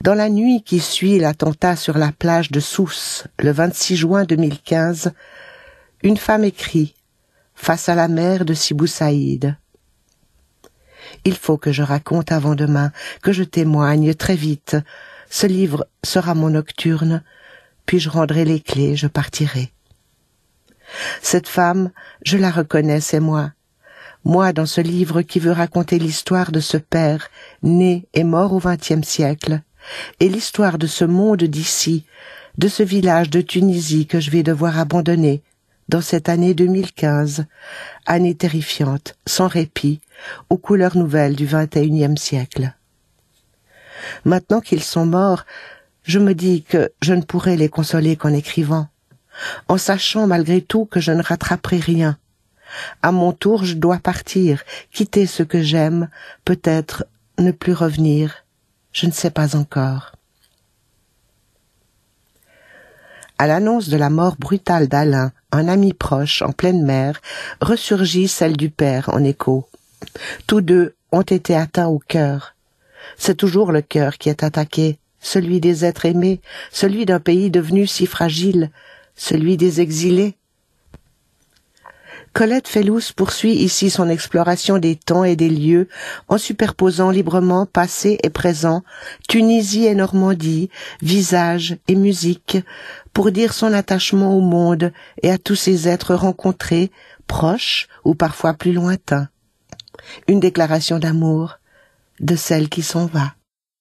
Dans la nuit qui suit l'attentat sur la plage de Sousse, le 26 juin 2015, une femme écrit, face à la mer de Sibou Saïd. Il faut que je raconte avant demain, que je témoigne très vite. Ce livre sera mon nocturne, puis je rendrai les clés, je partirai. Cette femme, je la reconnais, c'est moi. Moi, dans ce livre qui veut raconter l'histoire de ce père, né et mort au XXe siècle, et l'histoire de ce monde d'ici, de ce village de Tunisie que je vais devoir abandonner, dans cette année 2015, année terrifiante, sans répit, aux couleurs nouvelles du XXIe siècle. Maintenant qu'ils sont morts, je me dis que je ne pourrai les consoler qu'en écrivant, en sachant malgré tout que je ne rattraperai rien. À mon tour, je dois partir, quitter ce que j'aime, peut-être ne plus revenir, je ne sais pas encore. À l'annonce de la mort brutale d'Alain, un ami proche en pleine mer, ressurgit celle du père en écho. Tous deux ont été atteints au cœur. C'est toujours le cœur qui est attaqué, celui des êtres aimés, celui d'un pays devenu si fragile, celui des exilés. Colette Fellous poursuit ici son exploration des temps et des lieux en superposant librement passé et présent, Tunisie et Normandie, visage et musique, pour dire son attachement au monde et à tous ces êtres rencontrés, proches ou parfois plus lointains. Une déclaration d'amour de celle qui s'en va.